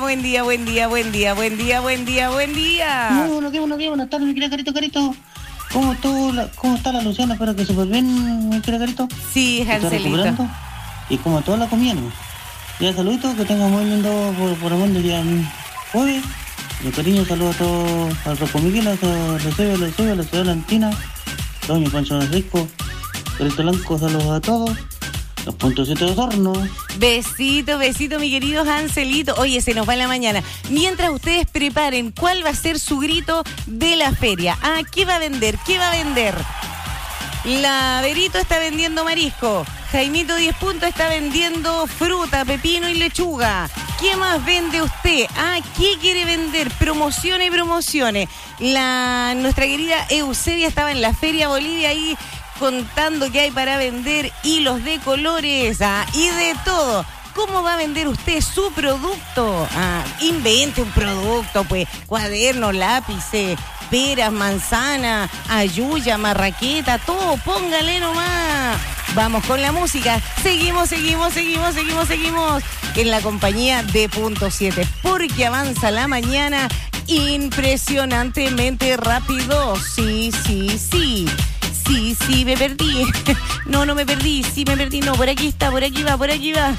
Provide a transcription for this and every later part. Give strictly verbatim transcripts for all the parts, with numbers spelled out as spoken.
buen día, buen día, buen día, buen día, buen día, buen día. No, buenos días, buenos días, buenas tardes, mi querida Carito, Carito. ¿Cómo, todo la, ¿Cómo está la Luciana? Espero que súper bien, mi querida Carito. Sí, Hanselito. Y como toda la comida, ¿no? Ya saluditos, que tengan muy lindo por, por el mundo día jueves. De cariño, saludos a todos, a Rocco Miguel, a los Eusebio, a los Eusebio, a la ciudad Lantina, Doña Pancho Rico, Carito Blanco, saludos a todos. Los puntos siete de horno. Besito, besito, mi querido Hanselito. Oye, se nos va la mañana. Mientras ustedes preparen, ¿cuál va a ser su grito de la feria? Ah, ¿qué va a vender? ¿Qué va a vender? La Verito está vendiendo marisco. Jaimito diez puntos está vendiendo fruta, pepino y lechuga. ¿Qué más vende usted? Ah, ¿qué quiere vender? Promociones y promociones. La, nuestra querida Eusebia estaba en la Feria Bolivia ahí contando que hay para vender hilos de colores, ah, y de todo. ¿Cómo va a vender usted su producto? Ah, invente un producto, pues, cuadernos, lápices, peras, manzana, ayuya, marraqueta, todo, póngale nomás. Vamos con la música. Seguimos, seguimos, seguimos, seguimos, seguimos en la compañía de Punto siete, porque avanza la mañana impresionantemente rápido. Sí, sí, sí. Sí, sí, me perdí. No, no me perdí. Sí, me perdí. No, por aquí está, por aquí va, por aquí va.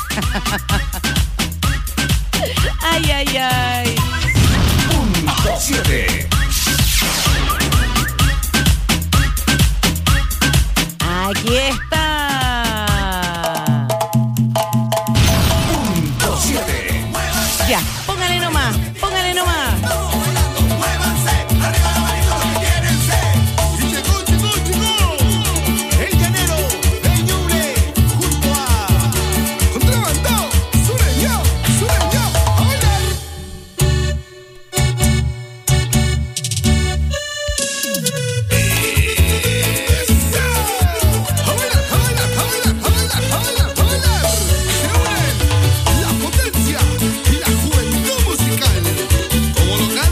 Ay, ay, ay. Punto siete. Aquí está. Punto siete. Ya, póngale nomás, póngale nomás. La potencia y la juventud musical, como local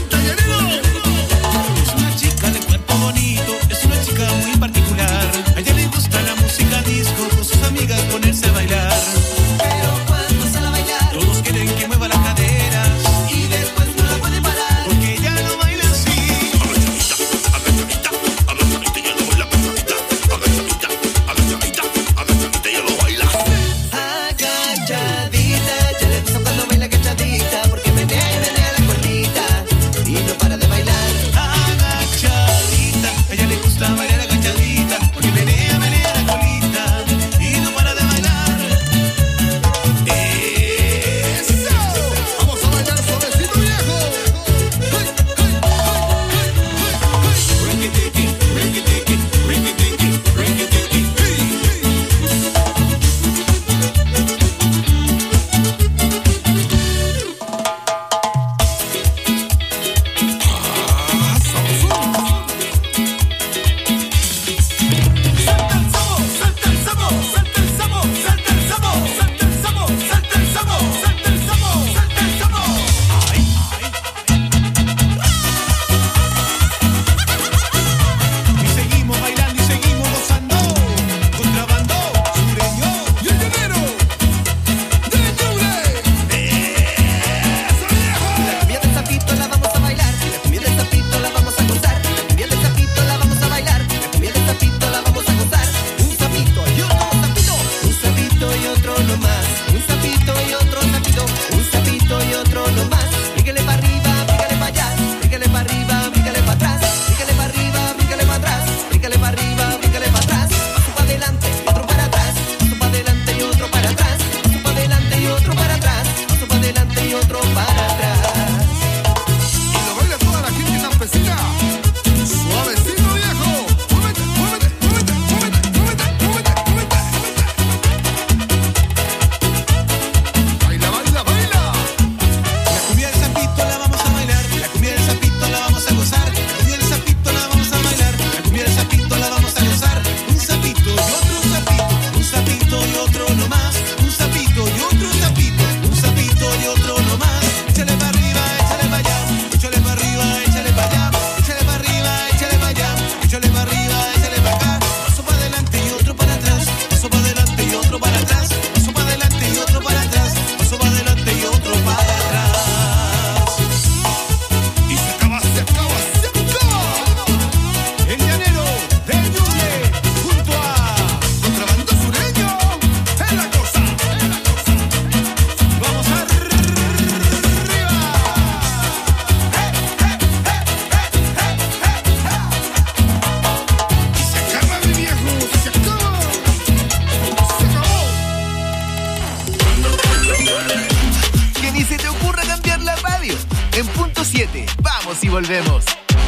Vamos y volvemos.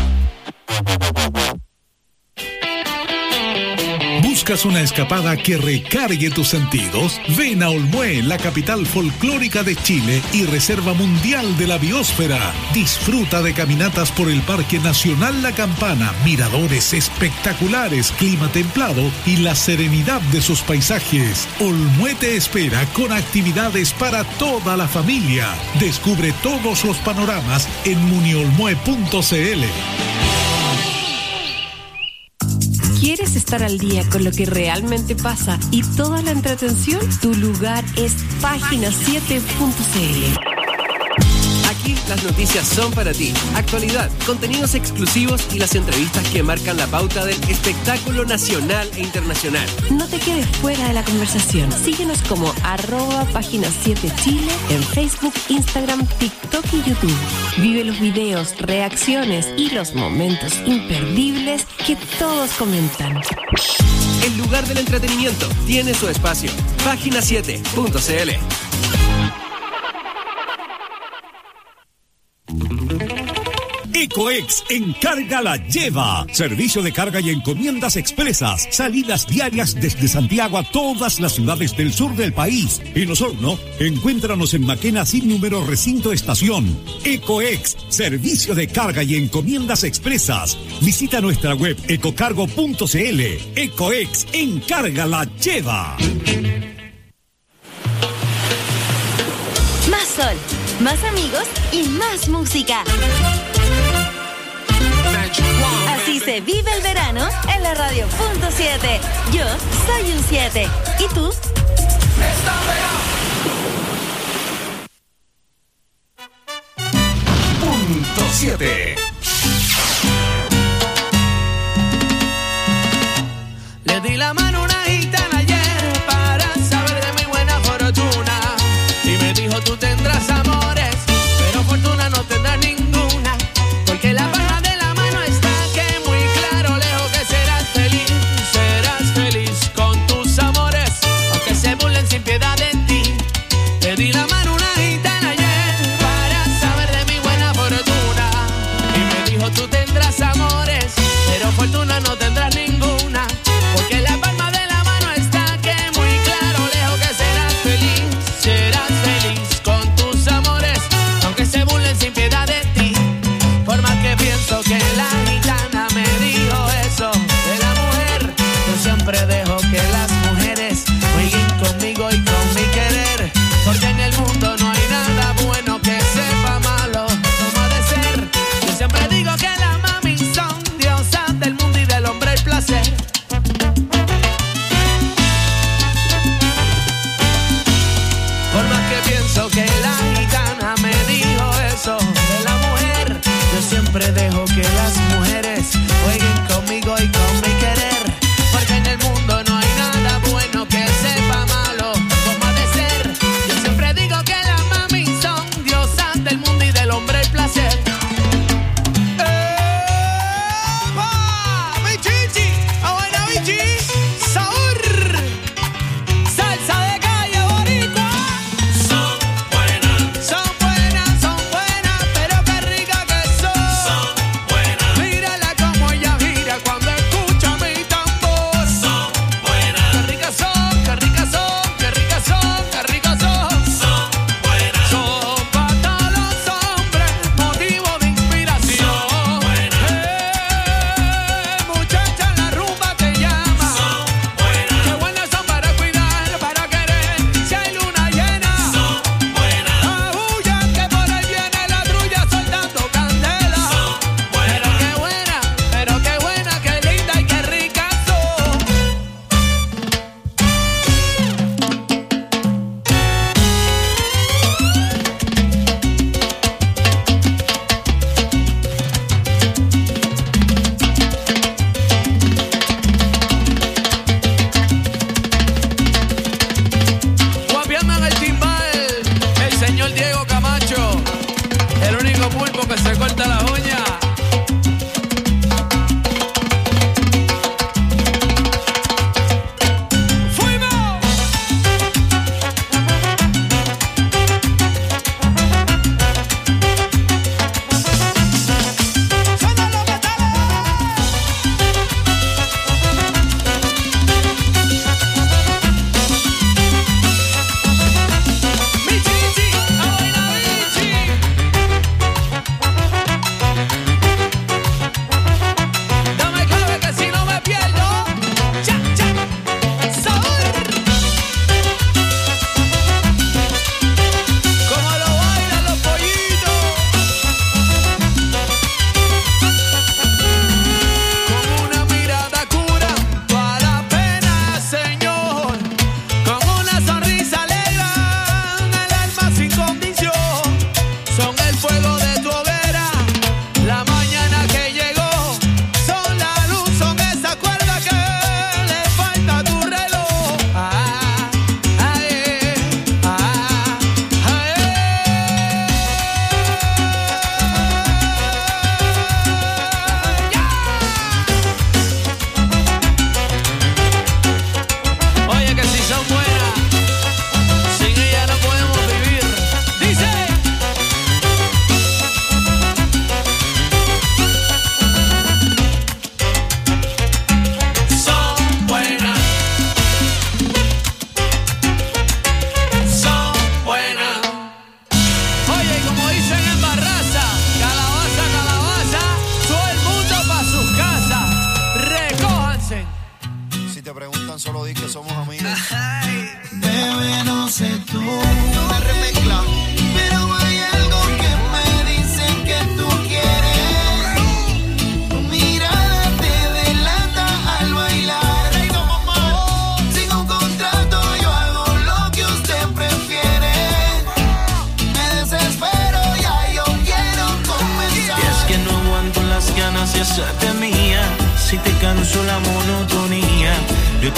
¿Buscas una escapada que recargue tus sentidos? Ven a Olmué, la capital folclórica de Chile y reserva mundial de la biosfera. Disfruta de caminatas por el Parque Nacional La Campana, miradores espectaculares, clima templado y la serenidad de sus paisajes. Olmué te espera con actividades para toda la familia. Descubre todos los panoramas en muniolmue punto c l. ¿Quieres estar al día con lo que realmente pasa y toda la entretención? Tu lugar es página siete punto c l. Aquí las noticias son para ti. Actualidad, contenidos exclusivos y las entrevistas que marcan la pauta del espectáculo nacional e internacional. No te quedes fuera de la conversación. Síguenos como arroba página siete Chile en Facebook, Instagram, TikTok y YouTube. Vive los videos, reacciones y los momentos imperdibles que todos comentan. El lugar del entretenimiento tiene su espacio. página siete punto c l. Ecoex Encarga la Lleva. Servicio de carga y encomiendas expresas. Salidas diarias desde Santiago a todas las ciudades del sur del país. En Osorno, encuéntranos en Maquena sin número recinto estación. Ecoex, servicio de carga y encomiendas expresas. Visita nuestra web ecocargo punto c l. Ecoex Encarga la Lleva. Más sol, más amigos y más música. Así se vive el verano en la radio punto siete. Yo soy un siete. ¿Y tú? Punto siete. Le di la mano a una gitana ayer para saber de mi buena fortuna. Y me dijo, tú tendrás amores, pero fortuna no tendrás ninguna. Porque la palma de la mano está que muy claro, lejos que serás feliz. Serás feliz con tus amores, aunque se burlen sin piedad de ti. Le di la mano a una gitana ayer para saber de mi buena fortuna. Y me dijo, tú tendrás amores, pero fortuna no tendrás ninguna. Porque la palma de la mano está que muy claro, lejos que serás feliz. Serás feliz con tus amores, aunque se burlen sin piedad de ti. Por más que pienso que la gitana me dijo eso de la mujer, yo siempre dejo que las mujeres jueguen conmigo y con mi querer. Porque en el mundo no hay nada bueno que sepa malo como ha de ser. Yo siempre digo que las mami son diosas del mundo y del hombre el placer. Por más que pienso que la gitana me dijo eso de la mujer, yo siempre dejo que las mujeres jueguen conmigo y con mi querer. Porque en el mundo no hay nada bueno que sepa malo como ha de ser. Yo siempre digo que las mami son diosas del mundo y del hombre el placer. ¡Epa! ¡Mi chichi! ¡Abuela bichi! ¡Sabor! ¡Salsa de calle boricua! Son buenas, son buenas, son buenas, pero qué rica que son. Son buenas.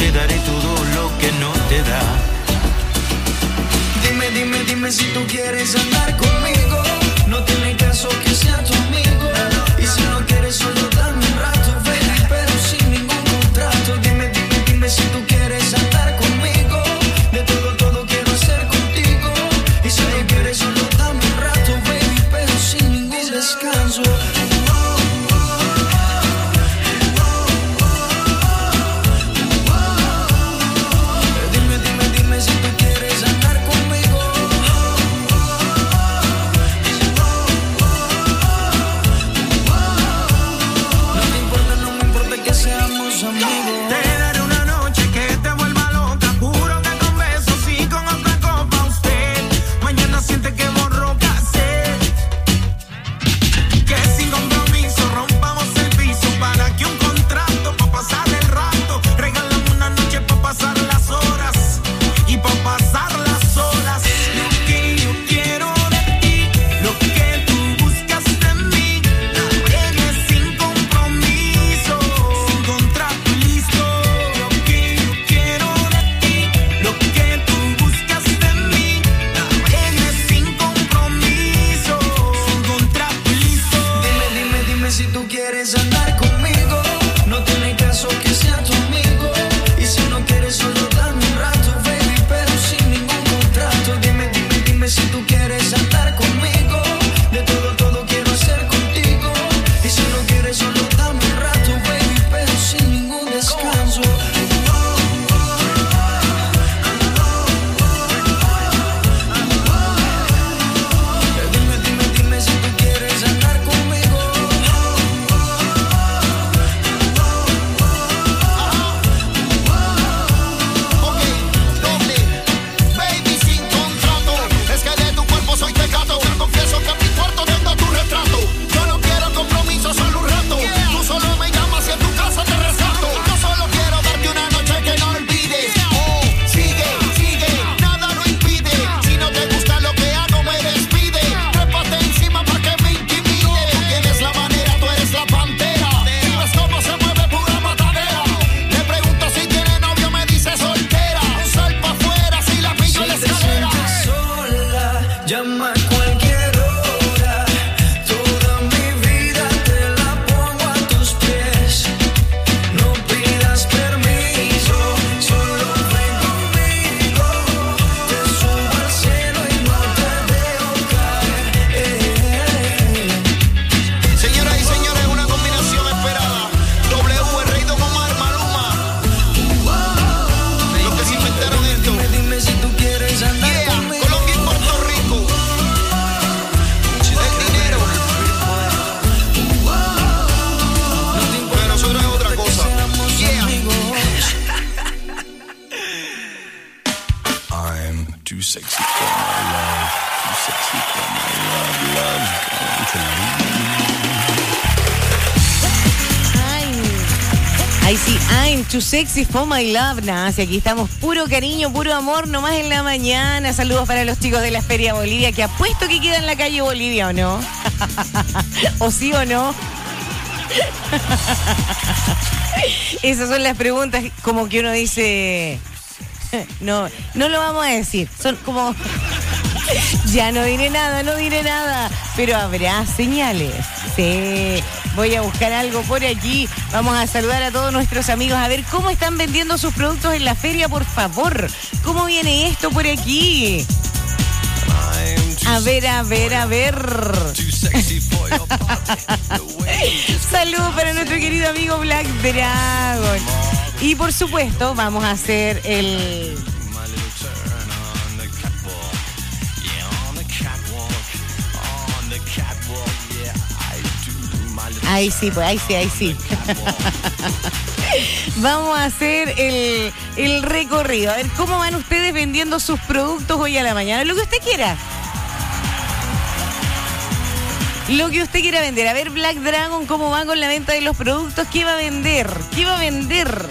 te daré todo lo que no te da. Dime, dime, dime si tú quieres andar conmigo. No tiene caso que sea tu amigo. Y si no quieres solo dame un rato, baby, pero sin ningún contrato. Dime, dime, dime si tú quieres andar conmigo. De todo, todo quiero hacer contigo. Y si no quieres solo dame un rato, baby, pero sin ningún descanso. Too sexy for my love. Nah, si aquí estamos puro cariño, puro amor, nomás en la mañana. Saludos para los chicos de la Feria Bolivia, que apuesto que queda en la calle Bolivia, ¿o no? ¿O sí o no? Esas son las preguntas como que uno dice... No, no lo vamos a decir. Son como... Ya no diré nada, no diré nada. Pero habrá señales. Sí, voy a buscar algo por aquí. Vamos a saludar a todos nuestros amigos. A ver cómo están vendiendo sus productos en la feria, por favor. ¿Cómo viene esto por aquí? A ver, a ver, a ver. Saludos para nuestro querido amigo Black Dragon. Y por supuesto, vamos a hacer el... Ahí sí, pues ahí sí, ahí sí. Vamos a hacer el, el recorrido. A ver cómo van ustedes vendiendo sus productos hoy a la mañana. Lo que usted quiera. Lo que usted quiera vender. A ver, Black Dragon, ¿cómo va con la venta de los productos? ¿Qué va a vender? ¿Qué va a vender?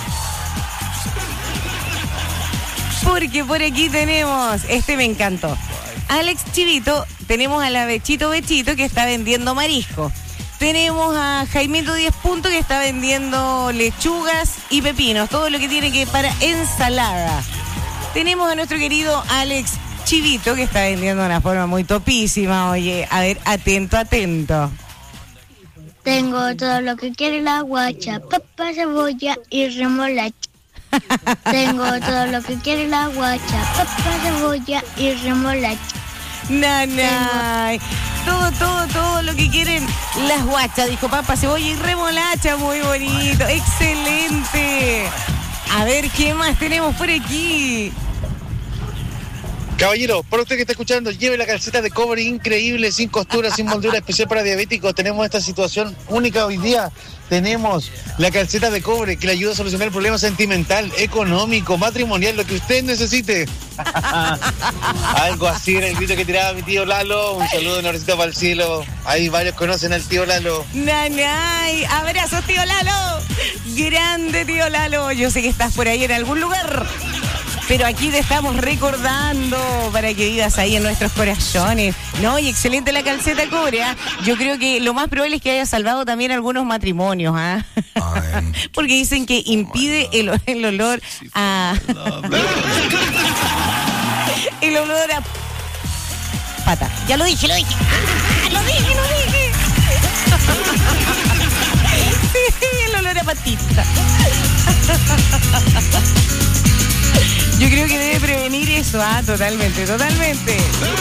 Porque por aquí tenemos, este me encantó. Alex Chivito, tenemos a la Bechito Bechito que está vendiendo marisco. Tenemos a Jaimito diez puntos que está vendiendo lechugas y pepinos, todo lo que tiene que para ensalada. Tenemos a nuestro querido Alex Chivito que está vendiendo de una forma muy topísima. Oye, a ver, atento, atento. Tengo todo lo que quiere la guacha, papa, cebolla y remolacha. Tengo todo lo que quiere la guacha, papa, cebolla y remolacha. Nanay. Todo, todo, todo lo que quieren las guachas, dijo papa, cebolla y remolacha. Muy bonito, excelente. A ver, ¿qué más tenemos por aquí? Caballero, para usted que está escuchando, lleve la calceta de cobre increíble, sin costura, sin moldura, especial para diabéticos. Tenemos esta situación única hoy día. Tenemos la calceta de cobre que le ayuda a solucionar el problema sentimental, económico, matrimonial, lo que usted necesite. Algo así era el grito que tiraba mi tío Lalo. Un saludo enormecito para el cielo. Ahí varios conocen al tío Lalo. Nanay, abrazos tío Lalo. Grande tío Lalo. Yo sé que estás por ahí en algún lugar, pero aquí te estamos recordando para que vivas ahí en nuestros corazones. No, y excelente la calceta cobre, ¿eh? Yo creo que lo más probable es que haya salvado también algunos matrimonios, ¿ah? ¿eh? Porque dicen que impide el, el olor a... el olor a... pata. Ya lo dije, lo dije. ¡Ah, lo dije, lo dije! Sí, el olor a patita. Yo creo que debe prevenir eso, ah, totalmente, totalmente.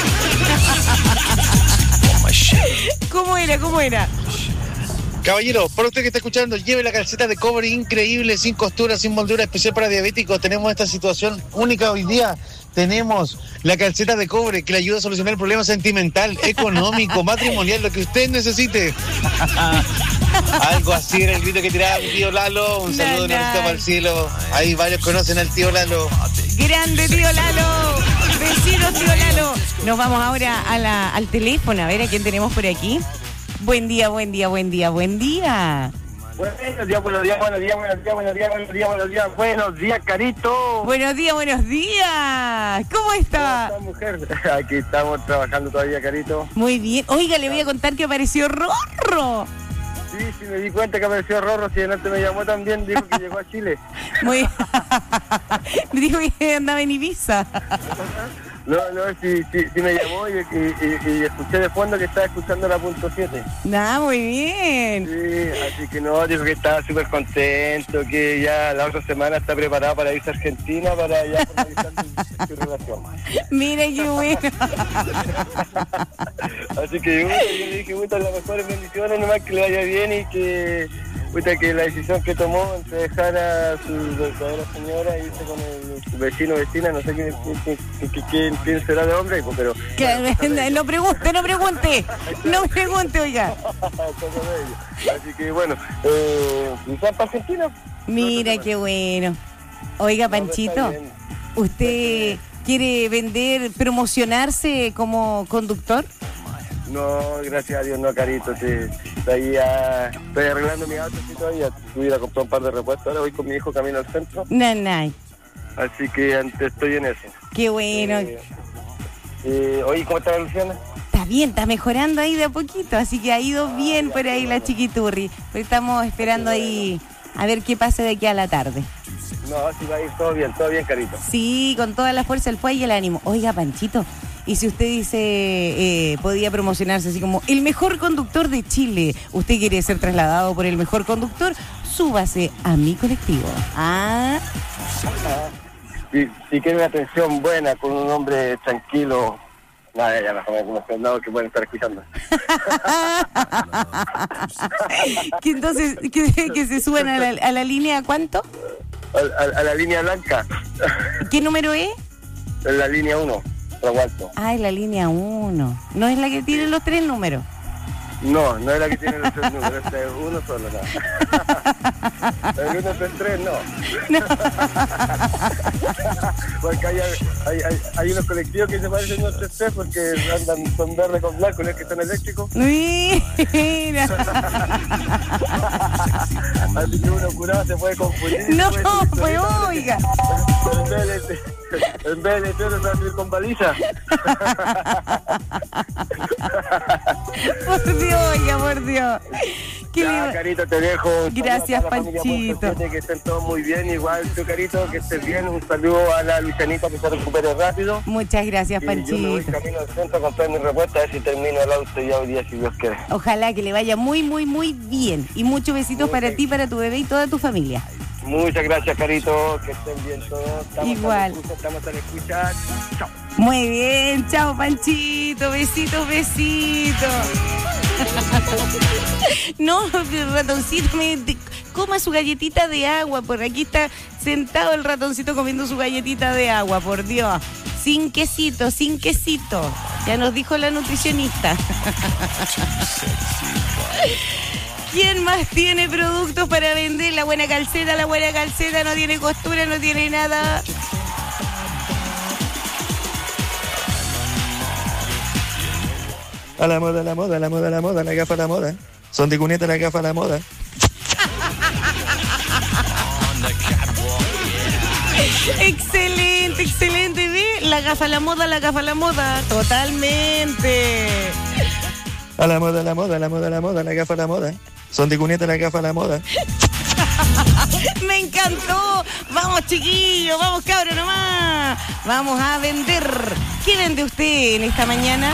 ¿Cómo era? ¿Cómo era? Caballero, para usted que está escuchando, lleve la calceta de cobre increíble, sin costura, sin moldura, especial para diabéticos. Tenemos esta situación única hoy día. Tenemos la calceta de cobre que le ayuda a solucionar el problema sentimental, económico, matrimonial, lo que usted necesite. Algo así era el grito que tiraba mi tío Lalo. Un saludo enorme para el cielo. Ahí varios conocen al tío Lalo. Grande tío Lalo. Vecinos tío Lalo. Nos vamos ahora a la, al teléfono. A ver a quién tenemos por aquí. Buen día, buen día, buen día, buen día. Buenos días, buenos días, buenos días, buenos días, buenos días, buenos días, buenos días, buenos días, Carito. Buenos días, buenos días. ¿Cómo está? ¿Cómo está, mujer? Aquí estamos trabajando todavía, Carito. Muy bien. Oiga, le voy a contar que apareció Rorro. Sí, sí, me di cuenta que apareció Rorro. Si antes me llamó también, dijo que llegó a Chile. Muy me dijo que andaba en Ibiza. No, no, sí, sí, sí me llamó y, y, y, y escuché de fondo que estaba escuchando la punto siete. Ah, muy bien. Sí, así que no, dijo que estaba súper contento, que ya la otra semana está preparado para irse a Argentina para ya formalizar su, su relación. Mira qué bueno. Así que bueno, yo le dije, puta, las mejores bendiciones, nomás que le vaya bien y que, puta, que la decisión que tomó entre dejar a su verdadera señora e irse con el, su vecino o vecina, no sé quién, quién, quién, quién será de hombre, pero... Bueno, no, no pregunte, no pregunte, no pregunte, oiga. Así que bueno, eh, ¿quizás para Argentina? Mira qué bueno. Oiga, Panchito, ¿usted quiere vender, promocionarse como conductor? No, gracias a Dios no, Carito. Sí, todavía estoy arreglando mi auto y todavía tuviera que comprar un par de repuestos. Ahora voy con mi hijo camino al centro. Nanay. Así que antes estoy en eso. Qué bueno. Eh, eh, oye, ¿cómo está Luciana? Está bien, está mejorando ahí de a poquito, así que ha ido bien por ahí la chiquiturri. Pues estamos esperando ahí a ver qué pasa de aquí a la tarde. No, sí va a ir todo bien, todo bien, Carito. Sí, con toda la fuerza, el fuego y el ánimo. Oiga, Panchito, y si usted dice, eh, podía promocionarse así como el mejor conductor de Chile, usted quiere ser trasladado por el mejor conductor, súbase a mi colectivo. Ah. Si, si quiere una atención buena con un hombre tranquilo, nada, ya mejor me conocen, no, que pueden estar escuchando. Que entonces, que, que se suban a la, a la línea, ¿cuánto? A, a, a la línea blanca. ¿Qué número es? La línea uno. Ah, es la línea uno. ¿No es la que tiene los tres números? No, no es la que tiene los tres números, este es uno solo, no. El uno, tres, tres, no. No. Porque hay, hay, hay, hay unos colectivos que se parecen a tres tres porque andan, son verde con blanco, ¿no es que son eléctricos? Mira. Así que uno curado se puede confundir. No, pues oiga. En vez de eso, se va a subir con baliza. Por Dios, oiga, por Dios. Ya, le... Carito, te dejo. Gracias, Panchito. Que estén todos muy bien. Igual tú, Carito, que estés bien. Un saludo a la Lucianita, que se recupere rápido. Muchas gracias, y Panchito. Yo me voy camino al centro a comprar mi repuesta, a ver si termino el auto ya hoy día, si Dios quiere. Ojalá que le vaya muy, muy, muy bien. Y muchos besitos Muchas... para ti, para tu bebé y toda tu familia. Muchas gracias, Carito. Que estén bien todos. Estamos Igual. A escucha, estamos a escuchar. Chao. Muy bien. Chao, Panchito. Besitos, besitos. No, ratoncito, me, de, coma su galletita de agua. Por aquí está sentado el ratoncito comiendo su galletita de agua, por Dios. Sin quesito, sin quesito. Ya nos dijo la nutricionista. ¿Quién más tiene productos para vender? La buena calceta, la buena calceta no tiene costura, no tiene nada. A la moda, la moda, la moda, la moda, la gafa, la moda. Son de cuneta, la gafa, la moda. Excelente, excelente. ¿Ve? La gafa, la moda, la gafa, la moda. Totalmente. A la moda, la moda, la moda, la moda, la gafa, la moda. Son de cuneta, la gafa, la moda. Me encantó. Vamos, chiquillos, vamos, cabros nomás. Vamos a vender. ¿Qué vende usted en esta mañana?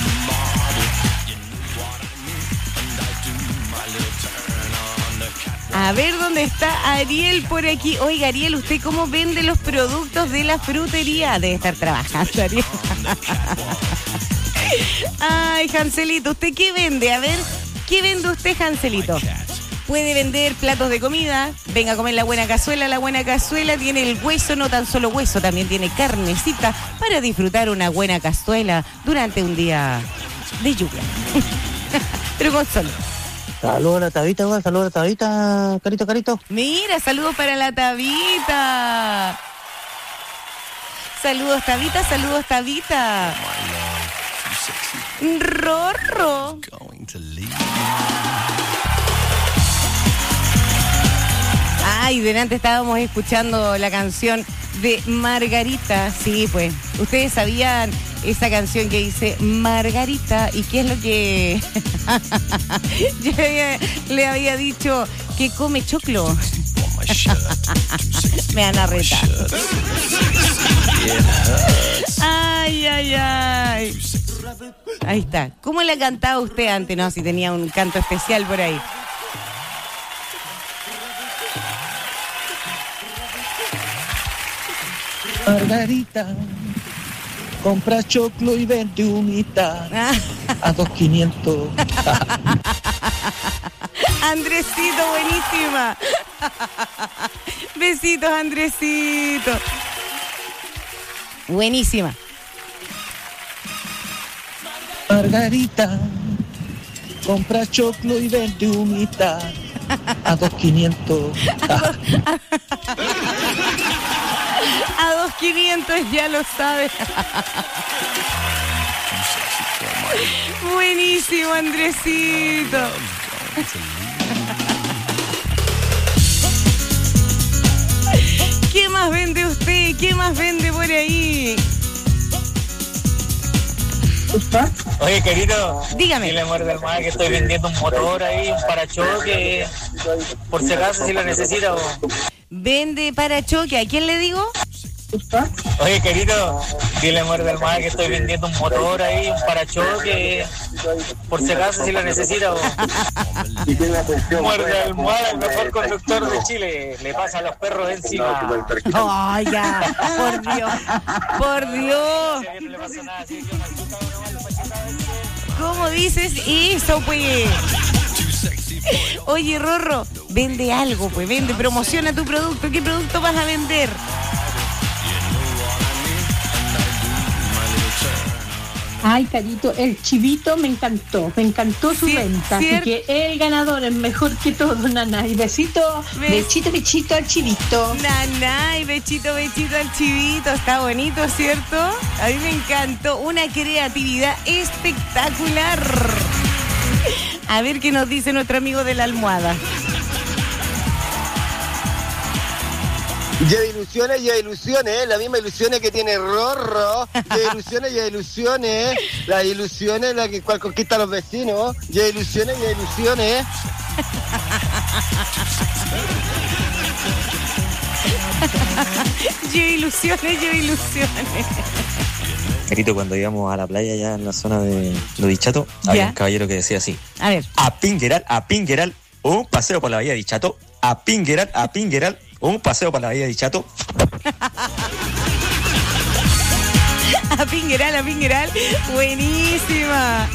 A ver dónde está Ariel por aquí. Oiga, Ariel, ¿usted cómo vende los productos de la frutería? Debe estar trabajando, Ariel. Ay, Hanselito, ¿usted qué vende? A ver, ¿qué vende usted, Hanselito? Puede vender platos de comida. Venga a comer la buena cazuela. La buena cazuela tiene el hueso, no tan solo hueso, también tiene carnecita para disfrutar una buena cazuela durante un día de lluvia. Pero con sol. Saludos a la Tabita, güey. Saludos a la Tabita, Carito, Carito. Mira, saludos para la Tabita. Saludos, Tabita, saludos, Tabita. Rorro. Ay, delante estábamos escuchando la canción de Margarita. Sí, pues, ustedes sabían esa canción que dice Margarita. ¿Y qué es lo que yo había, le había dicho? Que come choclo. Me van a retar. Ay, ay, ay. Ahí está. ¿Cómo le cantaba usted antes? No, si tenía un canto especial por ahí. Margarita, compra choclo y vende humita a dos quinientos. Andresito, buenísima. Besitos, Andresito. Buenísima. Margarita, compra choclo y vende humita a dos quinientos. A dos quinientos, ya lo sabes. Buenísimo, Andresito. ¿Qué más vende usted? ¿Qué más vende por ahí? Oye, querido, dígame. Dile, amor del mar, que estoy vendiendo un motor ahí, un parachoque, por si acaso, si lo necesita. Vende parachoque, ¿a quién le digo? Oye, querido, dile, amor del mar, que estoy vendiendo un motor ahí, un parachoque, por si acaso, si lo necesita. Muerde del mar, el mejor conductor de Chile, le pasa a los perros encima. Ay, ya, por Dios, por Dios. ¿Cómo dices eso, pues? Oye, Rorro, vende algo, pues, vende, promociona tu producto. ¿Qué producto vas a vender? Ay, Carito, el chivito me encantó, me encantó su Sí, venta, así cierto. que el ganador es mejor que todo, Nana. Y besito, Bes- bechito, bechito al chivito. Naná y bechito, bechito al chivito. Está bonito, ¿cierto? A mí me encantó. Una creatividad espectacular. A ver qué nos dice nuestro amigo de la almohada. Ya de ilusiones, ya de ilusiones, ¿eh? La misma ilusiones que tiene Rorro. Ya de ilusiones, ya de ilusiones, ¿eh? Las ilusiones, la que cual conquista a los vecinos. Ya de ilusiones, ya de ilusiones, ¿eh? Yo ilusiones, yo ilusiones. Carito, cuando íbamos a la playa allá en la zona de Lo Dichato, ¿Ya? había un caballero que decía así: A ver. a Pingueral, a Pingueral, un paseo por la bahía de Dichato. A Pingueral, a Pingueral, un paseo por la bahía de Dichato. A Pingueral, a Pingueral. Buenísima.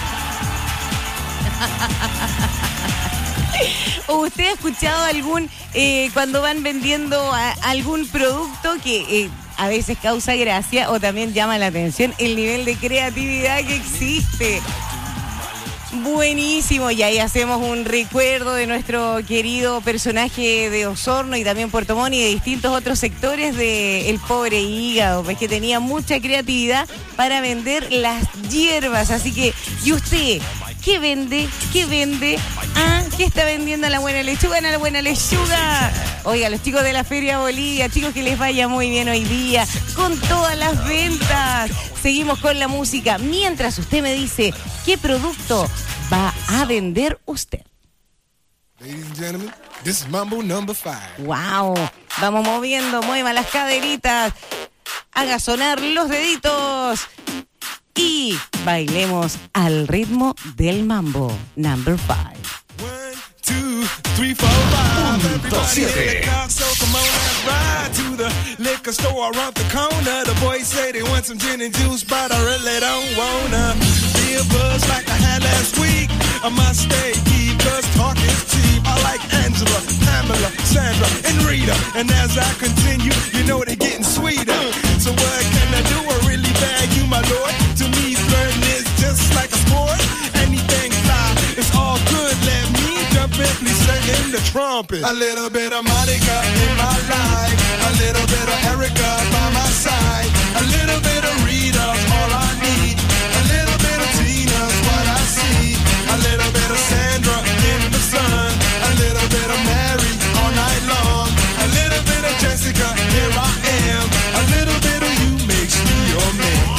¿Usted ha escuchado algún, eh, cuando van vendiendo a, algún producto que eh, a veces causa gracia o también llama la atención el nivel de creatividad que existe? Buenísimo, y ahí hacemos un recuerdo de nuestro querido personaje de Osorno y también Puerto Montt y de distintos otros sectores del pobre hígado, pues que tenía mucha creatividad para vender las hierbas. Así que, ¿y usted qué vende? ¿Qué vende? ¿Ah? ¿Qué está vendiendo la buena lechuga? ¿La buena lechuga? Oiga, los chicos de la Feria Bolivia, chicos, que les vaya muy bien hoy día con todas las ventas. Seguimos con la música mientras usted me dice qué producto va a vender usted. Ladies and gentlemen, this is Mambo number five. Wow, vamos moviendo, mueva las caderitas, haga sonar los deditos y bailemos al ritmo del mambo number five. Two, three, four, five. Punto siete. So come on and ride to the liquor store around the corner. The boys say they want some gin and juice, but I really don't wanna be a buzz like I had last week. I must stay deep, cause talk is cheap. I like Angela, Pamela, Sandra, and Rita. And as I continue, you know they're getting sweeter. So what can I do? I really bag you, my lord. To me, flirting is just like a sport. Anything fly, it's all good. Let me jump in, please sing the trumpet. A little bit of Monica in my life. A little bit of Erica by my side. A little bit of Rita's all I need. A little bit of Tina's what I see. A little bit of Sandra in the sun. A little bit of Mary all night long. A little bit of Jessica, here I am. A little bit of you makes me your man.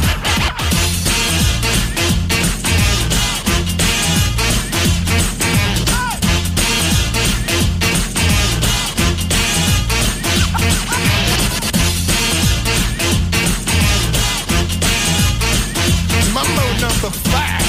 Mambo number five.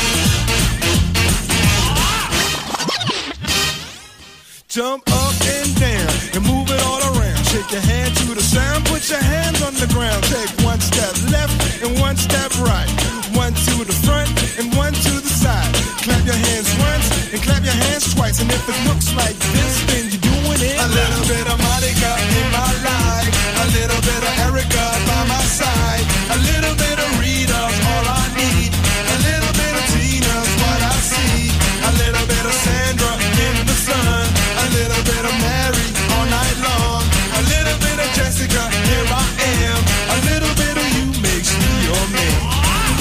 Jump up and down and move it all around. Shake your hand to the sound, put your hands on the ground. Take one step left and one step right. One to the front and one to the side. Clap your hands once and clap your hands twice. And if it looks like this, then you're doing it. A little bit of Monica in my life. A little bit of Erica by my side. A little bit of Rita's all I need. A little bit of Tina's what I see. A little bit of Sandra in the sun. A little bit of Mary all night long. A little bit of Jessica, here I am. A little bit of you makes me your man.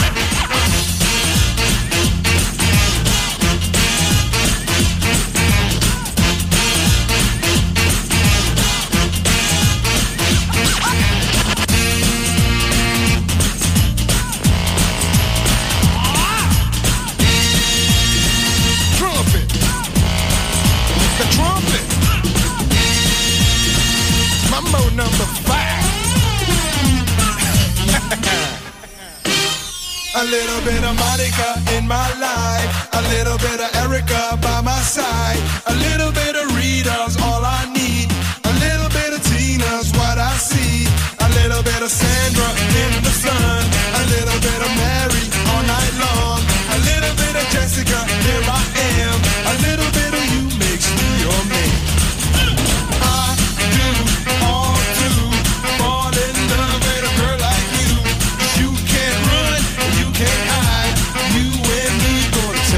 Trumpet. The trumpet. Mambo number five. A little bit of Monica in my life. A little bit of Erica by my side. A little bit of Rita's all I need. A little bit of Tina's what I see. A little bit of Sandra in the sun. A little bit of Mary all night long. A little bit of Jessica, here I am. A little bit of you makes me your man. I do all to fall in love with a girl like you. You can't run, you can't hide. You and me gonna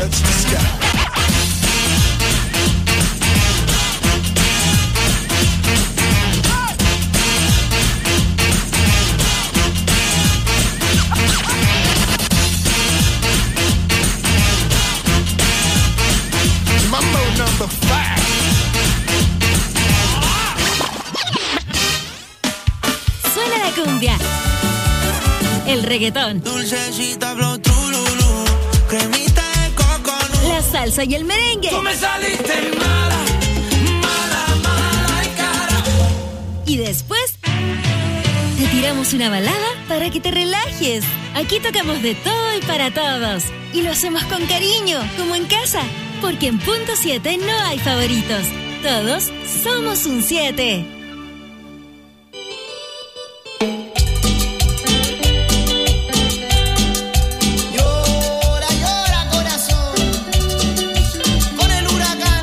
el reggaetón, Dulcecita flow trululú, cremita de coco. la salsa y el merengue. Tú me saliste mala, mala, mala y cara. Y después te tiramos una balada para que te relajes. Aquí tocamos de todo y para todos. Y lo hacemos con cariño, como en casa. Porque en Punto siete no hay favoritos. Todos somos un siete. Llora, llora, corazón, con el huracán.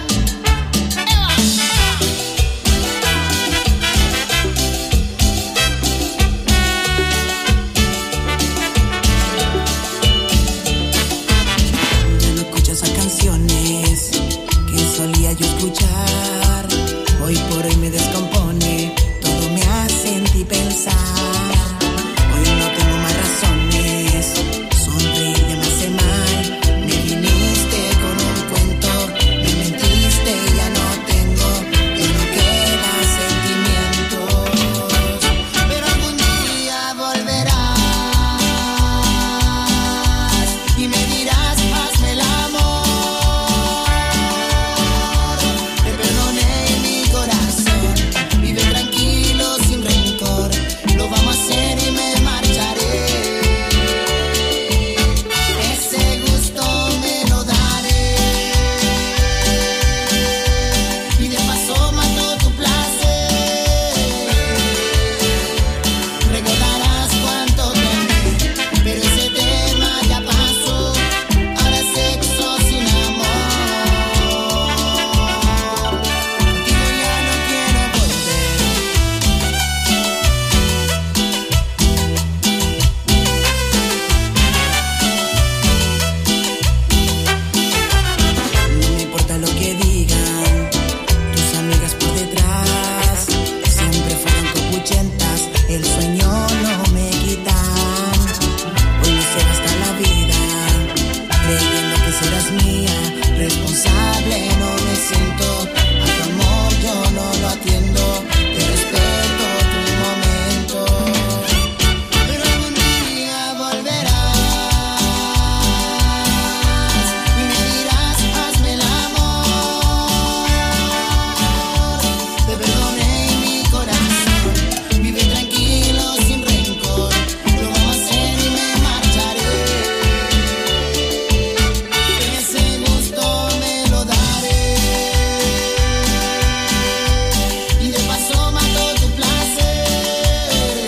Ya no escucho esas canciones que solía yo escuchar. Hoy por hoy me descompone, todo me hace en ti pensar. Hoy no tengo más razones, sonreír ya me hace mal. Me viniste con un cuento, me mentiste, ya no tengo, ya no quedan sentimientos. Pero algún día volverás y me dirás, hazme el amor. Te perdoné mi corazón, vive tranquilo sin rencor. Lo vamos a hacer y me marcharé. Ese gusto me lo daré. Y de paso mato tu placer. Recordarás cuánto te amé, pero ese tema ya pasó. Ahora es sexo sin amor. Contigo ya no quiero volver. No me importa lo que digan tus amigas por detrás, siempre fueron copuchentas, el sueño no me quitan. Hoy me se gasta la vida creyendo que serás mía, responsable no me siento. A tu amor yo no lo atiendo, te respeto tu momento. Pero algún día volverás y me dirás, hazme el amor. Te perdoné mi corazón, vive tranquilo sin rencor. Lo vamos a hacer y me marcharé. Ese gusto me lo daré. Y de paso mato tu placer.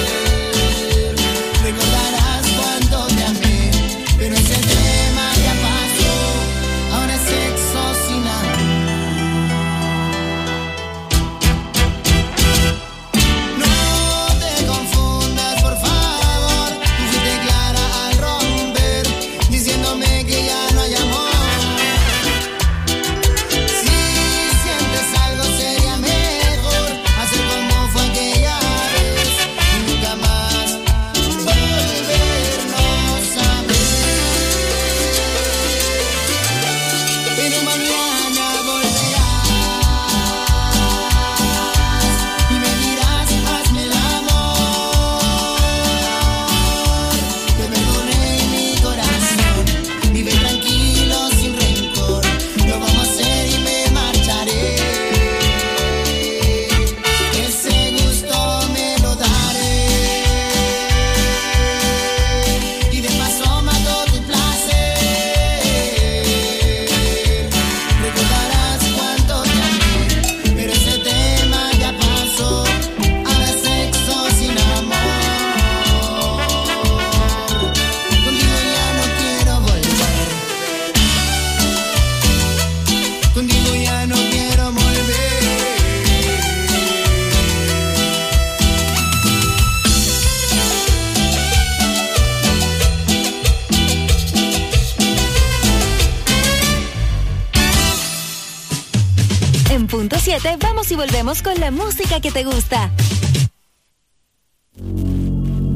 Recordarás cuánto te amé, pero ese tema ya pasó. Ahora es sexo sin amor. No te confundas, por favor. Tú fuiste clara al romper, diciéndome que ya no hay amor. Si sientes algo sería mejor hacer como fue aquella vez y nunca más volvernos a ver. Pero mañana volverás y me dirás, hazme el amor. Te perdoné mi corazón, vive tranquilo sin rencor. Lo vamos a hacer y me marcharé. Ese gusto me lo daré. Y de paso mato tu placer. Recordarás cuánto te amé, pero ese tema ya pasó. Ahora es sexo sin amor. Contigo ya no quiero volver. Contigo ya no quiero volver. En Punto siete vamos y volvemos con la música que te gusta. Te invitamos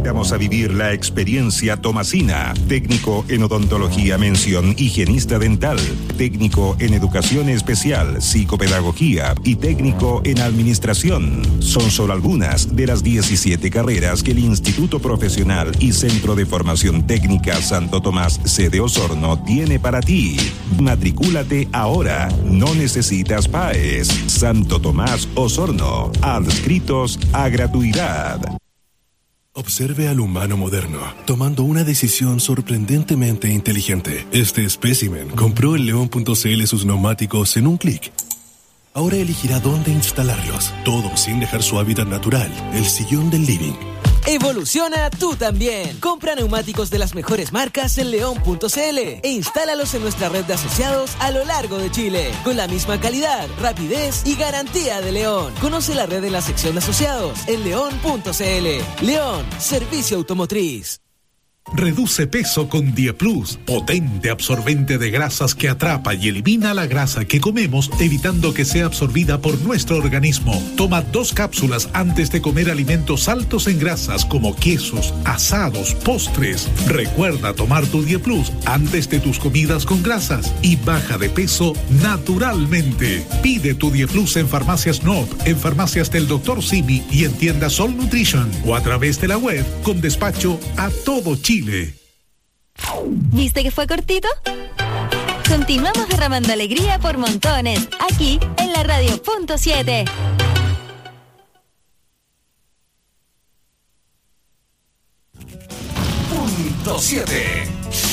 invitamos a vivir la experiencia Tomasina. Técnico en odontología, mención higienista dental. Técnico en educación especial, psicopedagogía y técnico en administración. Son solo algunas de las diecisiete carreras que el Instituto Profesional y Centro de Formación Técnica Santo Tomás sede Osorno tiene para ti. Matricúlate ahora. No necesitas P A E S. Santo Tomás Osorno. Adscritos a gratuidad. Observe al humano moderno, tomando una decisión sorprendentemente inteligente. Este espécimen compró en león punto c l sus neumáticos en un clic. Ahora elegirá dónde instalarlos, todo sin dejar su hábitat natural, el sillón del living. Evoluciona tú también. Compra neumáticos de las mejores marcas en león punto c l e instálalos en nuestra red de asociados a lo largo de Chile, con la misma calidad, rapidez y garantía de León. Conoce la red en la sección de asociados en león punto c l. León, servicio automotriz. Reduce peso con Dieplus, potente absorbente de grasas que atrapa y elimina la grasa que comemos, evitando que sea absorbida por nuestro organismo. Toma dos cápsulas antes de comer alimentos altos en grasas como quesos, asados, postres. Recuerda tomar tu Dieplus antes de tus comidas con grasas y baja de peso naturalmente. Pide tu Dieplus en Farmacias N O P, en Farmacias del doctor Simi y en tiendas Sol Nutrition o a través de la web con despacho a todo Chile. ¿Viste que fue cortito? Continuamos derramando alegría por montones, aquí en la radio punto siete. Punto siete.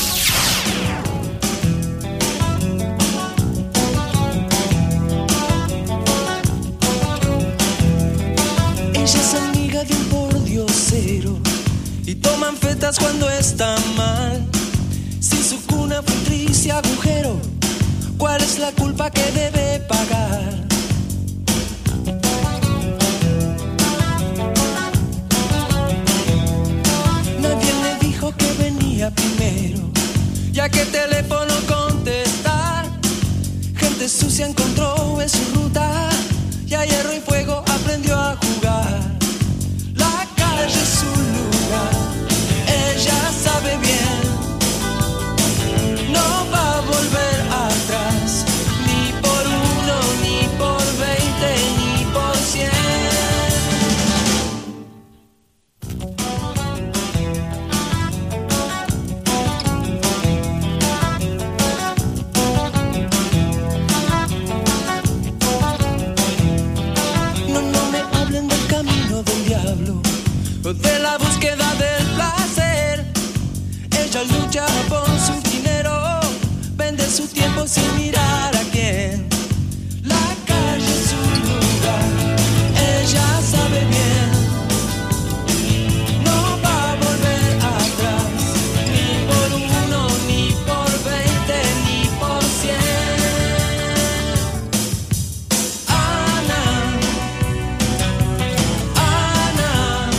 Ella es amiga de un pordiosero y toman fetas cuando está mal. Si su cuna fue triste agujero, ¿cuál es la culpa que debe pagar? Nadie le dijo que venía primero, ya que teléfono contestar. Gente sucia encontró en su ruta y a hierro y fuego aprendió a jugar. La calle es su lugar, ella sabe bien, no va a volver atrás, ni por uno, ni por veinte, ni por cien. No, no me hablen del camino del diablo, de la búsqueda del placer. Ella lucha por su dinero, vende su tiempo sin mirar a quién. La calle es su lugar, ella sabe bien, no va a volver atrás, ni por uno, ni por veinte, ni por cien. Ana, Ana,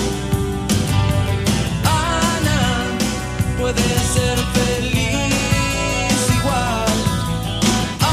Ana, puede ser feliz igual.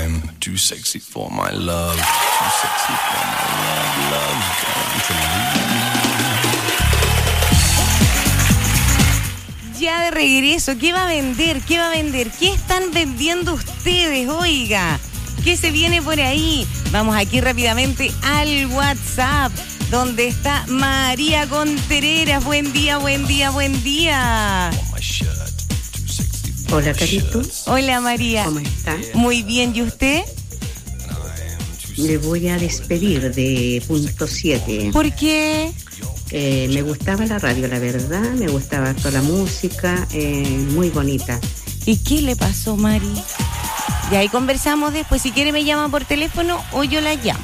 I'm too sexy for my love. Too sexy for my love, love. Going to leave me. Ya de regreso, ¿qué va a vender? ¿Qué va a vender? ¿Qué están vendiendo ustedes? Oiga, ¿qué se viene por ahí? Vamos aquí rápidamente al WhatsApp, donde está María Contreras. Buen día, buen día, buen día. Hola, Carito. Hola, María. ¿Cómo está? Muy bien, ¿y usted? Me voy a despedir de punto siete. ¿Por qué? Eh, me gustaba la radio, la verdad, me gustaba toda la música, eh, muy bonita. ¿Y qué le pasó, Mari? Y ahí conversamos después. Si quiere me llama por teléfono o yo la llamo.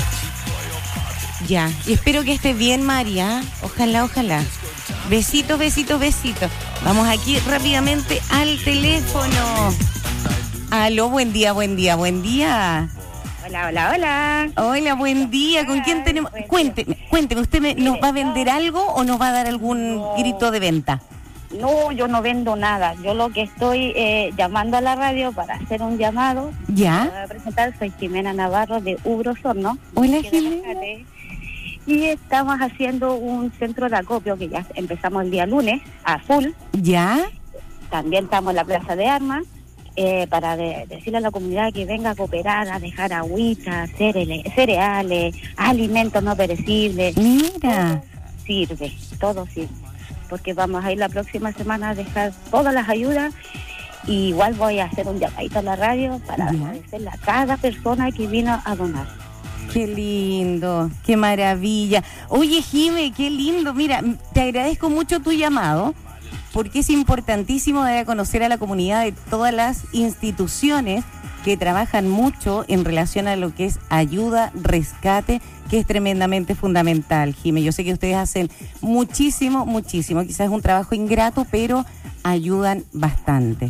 Ya, y espero que esté bien, María. Ojalá, ojalá. Besitos, besitos, besitos. Vamos aquí rápidamente al teléfono. Aló, buen día, buen día, buen día. Hola, hola, hola. Hola, buen día. ¿Con quién tenemos? Cuénteme, cuénteme, ¿usted me, nos va a vender algo o nos va a dar algún grito de venta? No, yo no vendo nada. Yo lo que estoy eh, llamando a la radio para hacer un llamado. ¿Ya? Me voy a presentar, soy Jimena Navarro de Ubro Osorno. Hola, Jimena. Y estamos haciendo un centro de acopio que ya empezamos el día lunes, a full. ¿Ya? También estamos en la Plaza de Armas. Eh, para de, decirle a la comunidad que venga a cooperar, a dejar agüitas, cereales, cereales, alimentos no perecibles. Mira. Todo sirve, todo sirve. Porque vamos a ir la próxima semana a dejar todas las ayudas. Y igual voy a hacer un llamadito a la radio para ¿Ya? agradecerle a cada persona que vino a donar. Qué lindo, qué maravilla. Oye, Jime, qué lindo. Mira, te agradezco mucho tu llamado, porque es importantísimo dar a conocer a la comunidad de todas las instituciones que trabajan mucho en relación a lo que es ayuda, rescate, que es tremendamente fundamental, Jimé. Yo sé que ustedes hacen muchísimo, muchísimo. Quizás es un trabajo ingrato, pero ayudan bastante.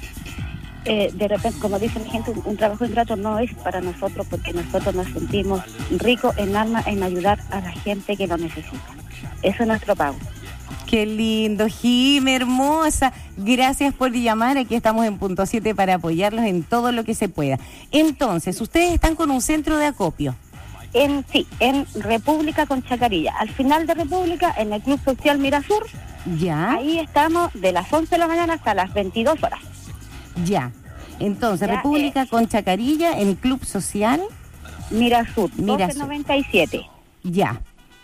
Eh, de repente, como dice mi gente, un, un trabajo ingrato no es para nosotros, porque nosotros nos sentimos ricos en alma en ayudar a la gente que lo necesita. Eso es nuestro pago. Qué lindo, Jimé, hermosa. Gracias por llamar. Aquí estamos en punto siete para apoyarlos en todo lo que se pueda. Entonces, ustedes están con un centro de acopio. En sí, en República con Chacarilla. Al final de República, en el Club Social Mirasur. Ya. Ahí estamos de las once de la mañana hasta las veintidós horas. Ya. Entonces, ya, República eh, con Chacarilla, en Club Social Mirasur, Mirasur. doce noventa y siete. Ya.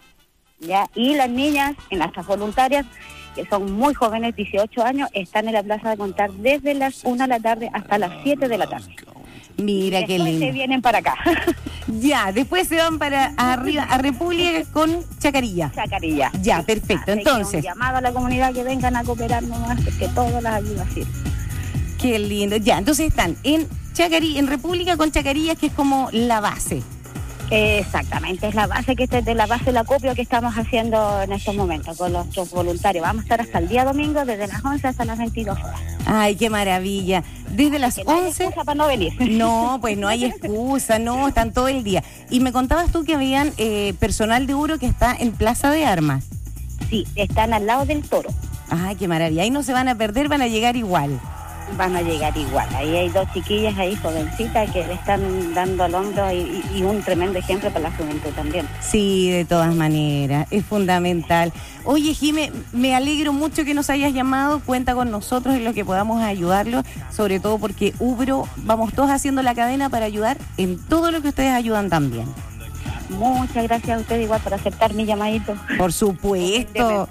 Ya, y las niñas, en nuestras voluntarias, que son muy jóvenes, dieciocho años, están en la Plaza de Contar desde las una de la tarde hasta las siete de la tarde. Mira qué lindo. Después se vienen para acá. Ya, después se van para arriba a República con Chacarilla. Chacarilla. Ya, perfecto. Así Entonces, que un llamado a la comunidad que vengan a cooperar nomás, porque todas las ayudas sirven. Qué lindo. Ya, entonces están en Chacarilla, en República con Chacarilla, que es como la base. Exactamente, es la base que es de la base del acopio que estamos haciendo en estos momentos con nuestros voluntarios. Vamos a estar hasta el día domingo, desde las once hasta las veintidós horas. Ay, qué maravilla. Desde las que no once. hay excusa para no venir. No, pues no hay excusa, no, están todo el día. Y me contabas tú que habían eh, personal de Ubro que está en Plaza de Armas. Sí, están al lado del Toro. Ay, qué maravilla. Ahí no se van a perder, van a llegar igual. Van a llegar igual. Ahí hay dos chiquillas ahí, jovencitas, que le están dando al hombro y, y un tremendo ejemplo para la juventud también. Sí, de todas maneras, es fundamental. Oye, Jime, me alegro mucho que nos hayas llamado. Cuenta con nosotros en lo que podamos ayudarlos, sobre todo porque Ubro, vamos todos haciendo la cadena para ayudar en todo lo que ustedes ayudan también. Muchas gracias a usted igual por aceptar mi llamadito. Por supuesto.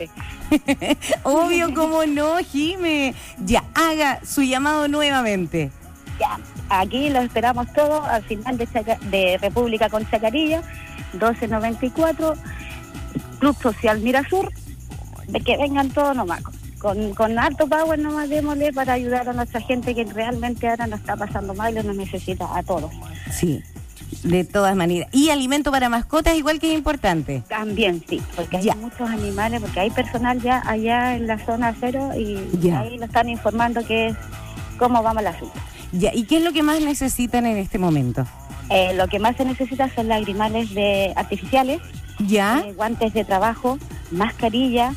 Obvio, cómo no, Jime. Ya, haga su llamado nuevamente. Ya, aquí los esperamos todos al final de, Chaca- de República con Chacarilla, doce noventa y cuatro, Club Social Mirasur, de que vengan todos nomás. Con, con alto power nomás démosle para ayudar a nuestra gente que realmente ahora nos está pasando mal y nos necesita a todos. Sí. De todas maneras. Y alimento para mascotas igual que es importante. También sí, porque hay ya. muchos animales, porque hay personal ya allá en la zona cero y ya. ahí nos están informando que es cómo vamos al asunto. Ya, ¿y qué es lo que más necesitan en este momento? Eh, lo que más se necesita son lagrimales de artificiales, ya, eh, guantes de trabajo, mascarilla,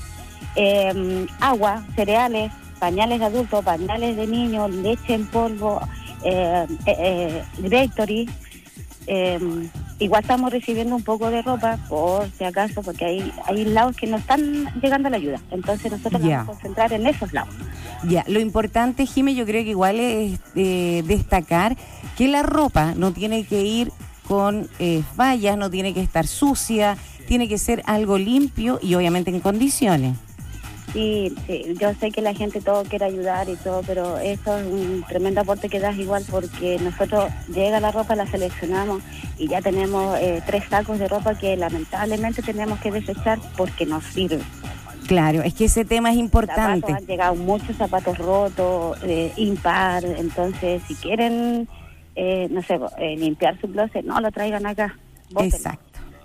eh, agua, cereales, pañales de adultos, pañales de niños, leche en polvo, eh, eh, eh, Directory. Eh, igual estamos recibiendo un poco de ropa, por si acaso, porque hay, hay lados que no están llegando a la ayuda. Entonces nosotros Ya. vamos a concentrar en esos lados. Ya, lo importante, Jimé, yo creo que igual es eh, destacar que la ropa no tiene que ir con eh, fallas, no tiene que estar sucia, tiene que ser algo limpio y obviamente en condiciones. Sí, sí, yo sé que la gente todo quiere ayudar y todo, pero eso es un tremendo aporte que das igual, porque nosotros llega la ropa, la seleccionamos y ya tenemos eh, tres sacos de ropa que lamentablemente tenemos que desechar porque no sirve. Claro, es que ese tema es importante. Zapatos, han llegado muchos zapatos rotos, eh, impar, entonces si quieren, eh, no sé, eh, limpiar su closet, no lo traigan acá. Bótenlo. Exacto.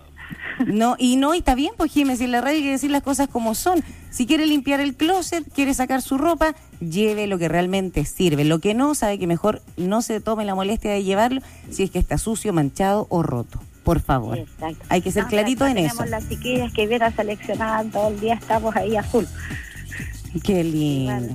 No, y no, y está bien, pues Jiménez, en la radio hay que decir las cosas como son. Si quiere limpiar el closet, quiere sacar su ropa, lleve lo que realmente sirve. Lo que no, sabe que mejor no se tome la molestia de llevarlo si es que está sucio, manchado o roto. Por favor. Exacto. Hay que ser No, clarito en eso. Tenemos las chiquillas que vienen a seleccionar, todo el día estamos ahí azul. Qué lindo.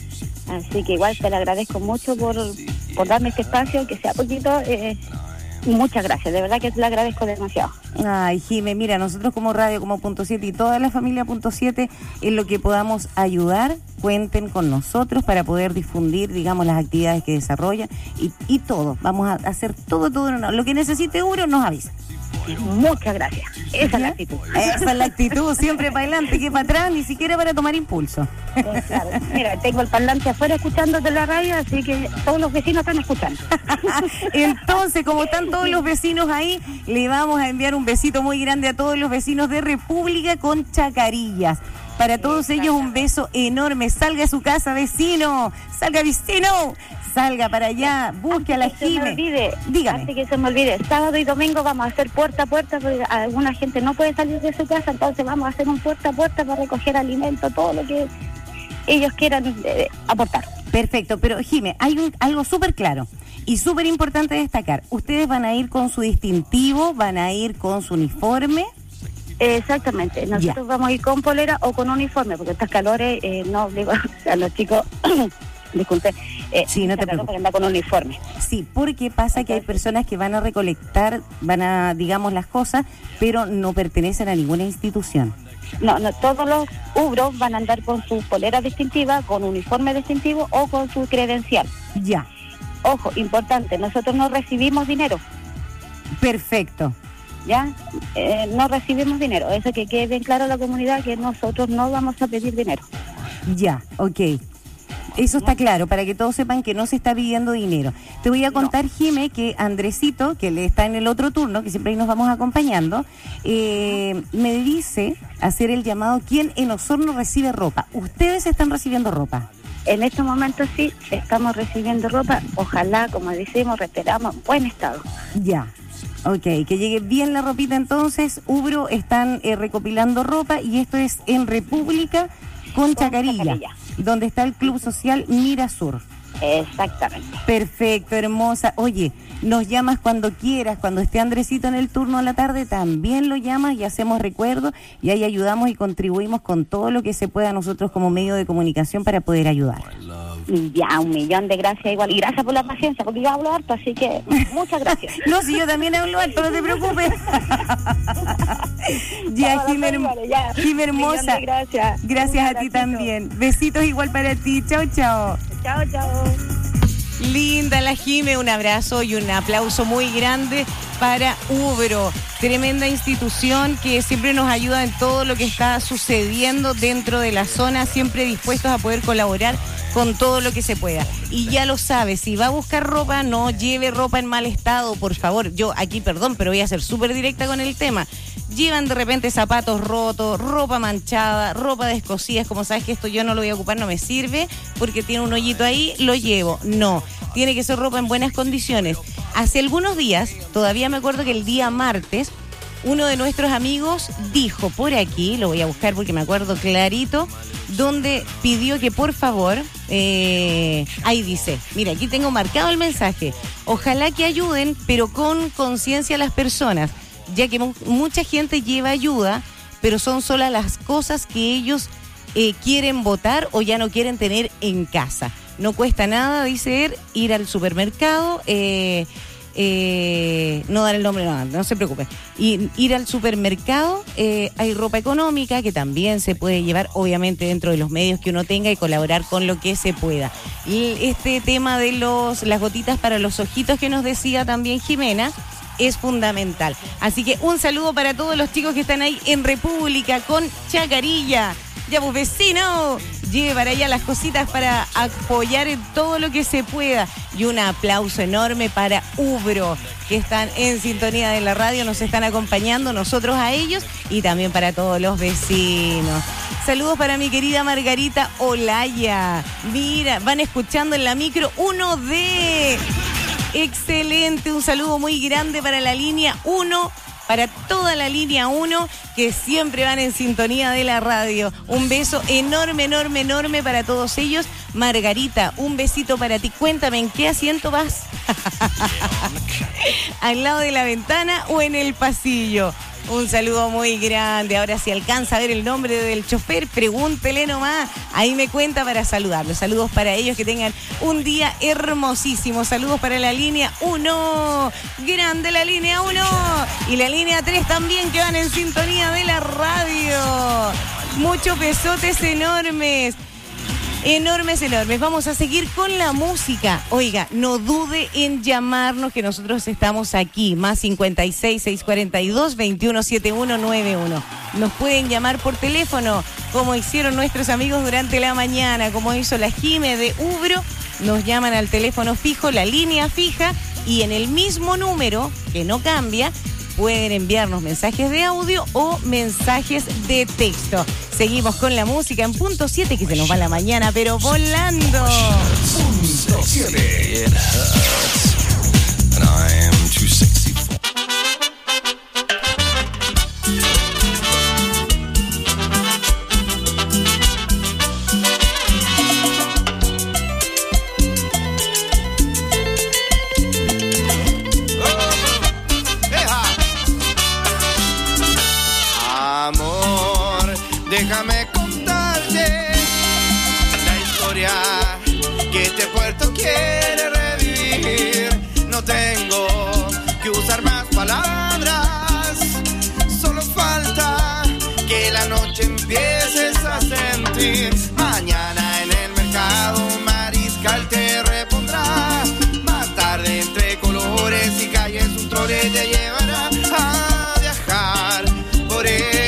Así que igual te le agradezco mucho por, por darme este espacio, que sea poquito. Eh, muchas gracias, de verdad que te le agradezco demasiado. Ay, Jime, mira, nosotros como radio, como Punto siete y toda la familia Punto siete, en lo que podamos ayudar, cuenten con nosotros para poder difundir, digamos, las actividades que desarrollan y, y todo. Vamos a hacer todo, todo. No, lo que necesite uno nos avisa. Muchas gracias. Esa es la actitud. Esa es la actitud, siempre para adelante, que para atrás, ni siquiera para tomar impulso. Eh, claro. Mira, tengo el parlante afuera escuchándote la radio, así que todos los vecinos están escuchando. Entonces, como están todos los vecinos ahí, le vamos a enviar un besito muy grande a todos los vecinos de República con Chacarillas. Para todos ellos un beso enorme. Salga a su casa, vecino. Salga, vecino. Salga para allá, busque a la Jime. Dígame. Antes que se me olvide, sábado y domingo vamos a hacer puerta a puerta, porque alguna gente no puede salir de su casa, entonces vamos a hacer un puerta a puerta para recoger alimento, todo lo que ellos quieran eh, aportar. Perfecto, pero Jime, hay un, algo súper claro y súper importante destacar. ¿Ustedes van a ir con su distintivo, van a ir con su uniforme? Exactamente, nosotros ya. vamos a ir con polera o con uniforme, porque estas calores eh, no obligo a los chicos... Disculpe, eh, sí, no te preocupes. Anda con uniforme. Sí, porque pasa Entonces, que hay personas que van a recolectar, van a, digamos, las cosas, pero no pertenecen a ninguna institución. No, no, todos los ubros van a andar con su polera distintiva, con uniforme distintivo o con su credencial. Ya. Ojo, importante, nosotros no recibimos dinero. Perfecto. ¿Ya? Eh, no recibimos dinero. Eso que quede bien claro a la comunidad, que nosotros no vamos a pedir dinero. Ya, ok. Eso está claro, para que todos sepan que no se está pidiendo dinero. Te voy a contar, no. Jime, que Andresito, que le está en el otro turno, que siempre ahí nos vamos acompañando, eh, me dice hacer el llamado, ¿quién en Osorno recibe ropa? ¿Ustedes están recibiendo ropa? En estos momentos sí, estamos recibiendo ropa. Ojalá, como decimos, esperamos en buen estado. Ya. Ok, que llegue bien la ropita entonces. Ubro están eh, recopilando ropa y esto es en República con, con Chacarilla, Chacarilla, donde está el Club Social Mirasur. Exactamente. Perfecto, hermosa. Oye, nos llamas cuando quieras, cuando esté Andresito en el turno a la tarde, también lo llamas y hacemos recuerdo y ahí ayudamos y contribuimos con todo lo que se pueda nosotros como medio de comunicación para poder ayudar. Ya, un millón de gracias igual. Y gracias por la paciencia, porque yo hablo harto, así que muchas gracias. No, si yo también hablo harto, no te preocupes. Ya, Jime, Jime hermosa. Gracias. Gracias a ti también. Besitos igual para ti. Chao, chao. Chao, chao. Linda la Jime, un abrazo y un aplauso muy grande para Ubro, tremenda institución que siempre nos ayuda en todo lo que está sucediendo dentro de la zona, siempre dispuestos a poder colaborar con todo lo que se pueda. Y ya lo sabe, si va a buscar ropa, no lleve ropa en mal estado, por favor. Yo aquí, perdón, pero voy a ser súper directa con el tema. Llevan de repente zapatos rotos, ropa manchada, ropa descosida, como sabes que esto yo no lo voy a ocupar, no me sirve, porque tiene un hoyito ahí, lo llevo. No, tiene que ser ropa en buenas condiciones. Hace algunos días, todavía me acuerdo que el día martes, uno de nuestros amigos dijo por aquí, lo voy a buscar porque me acuerdo clarito, donde pidió que por favor, eh, ahí dice, mira, aquí tengo marcado el mensaje, ojalá que ayuden, pero con conciencia a las personas, ya que mu- mucha gente lleva ayuda, pero son solas las cosas que ellos eh, quieren botar o ya no quieren tener en casa. no cuesta nada, dice él, ir al supermercado, eh, eh, no dar el nombre, no, no se preocupe, y, ir al supermercado, eh, hay ropa económica que también se puede llevar, obviamente dentro de los medios que uno tenga y colaborar con lo que se pueda. Y este tema de los las gotitas para los ojitos que nos decía también Jimena, es fundamental. Así que un saludo para todos los chicos que están ahí en República con Chacarilla. Ya pues, vecino, lleve para allá las cositas para apoyar en todo lo que se pueda. Y un aplauso enorme para Ubro, que están en sintonía de la radio, nos están acompañando, nosotros a ellos, y también para todos los vecinos. Saludos para mi querida Margarita Olaya. Mira, van escuchando en la micro uno D. Excelente, un saludo muy grande para la línea uno, para toda la línea uno, que siempre van en sintonía de la radio. Un beso enorme, enorme, enorme para todos ellos. Margarita, un besito para ti. Cuéntame, ¿en qué asiento vas? ¿Al lado de la ventana o en el pasillo? Un saludo muy grande. Ahora, si alcanza a ver el nombre del chofer, pregúntele nomás. Ahí me cuenta para saludarlos. Saludos para ellos, que tengan un día hermosísimo. Saludos para la línea uno. Grande la línea uno. Y la línea tres también, que van en sintonía de la radio. Muchos besotes enormes. Enormes, enormes. Vamos a seguir con la música. Oiga, no dude en llamarnos, que nosotros estamos aquí. Más cincuenta y seis, seiscientos cuarenta y dos, veintiuno setenta y uno noventa y uno. Nos pueden llamar por teléfono, como hicieron nuestros amigos durante la mañana, como hizo la Jime de Ubro. Nos llaman al teléfono fijo, la línea fija, y en el mismo número, que no cambia, pueden enviarnos mensajes de audio o mensajes de texto. Seguimos con la música en punto siete, que se nos va la mañana, pero volando. Punto siete. It hurts, and I am too sexy for... Déjame contarte la historia que este puerto quiere revivir. No tengo que usar más palabras, solo falta que la noche empieces a sentir. Mañana en el mercado un mariscal te repondrá. Más tarde entre colores y calles un trole te llevará a viajar por el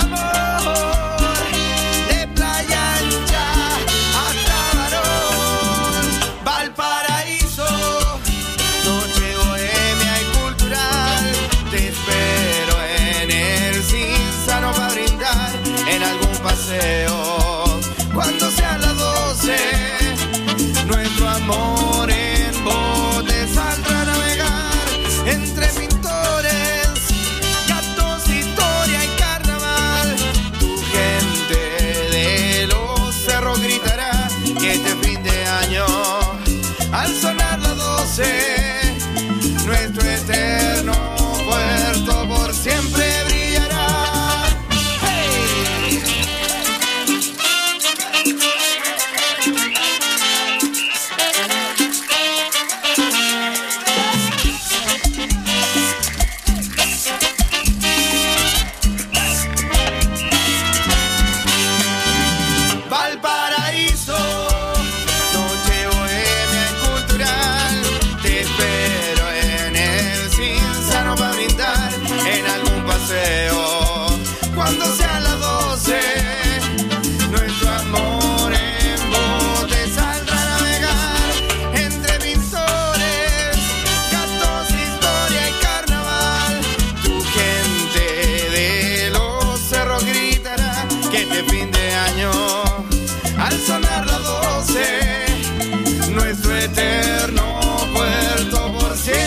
cuando sean las doce, nuestro amor en bote saldrá a navegar entre pintores, gatos, historia y carnaval. Tu gente de los cerros gritará que este fin de año, al sonar las doce, nuestro eterno puerto por siempre brillará. Cuando sean las doce, nuestro amor en bote saldrá a navegar entre pintores, gatos, historia y carnaval. Tu gente de los cerros gritará que este fin de año, al sonar las doce, nuestro eterno puerto por siempre.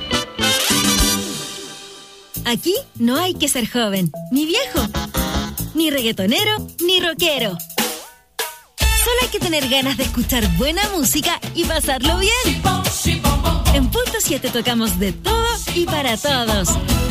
Aquí no hay que ser joven, ni viejo, ni reggaetonero, ni rockero. Solo hay que tener ganas de escuchar buena música y pasarlo bien. En Punto siete tocamos de todo y para todos.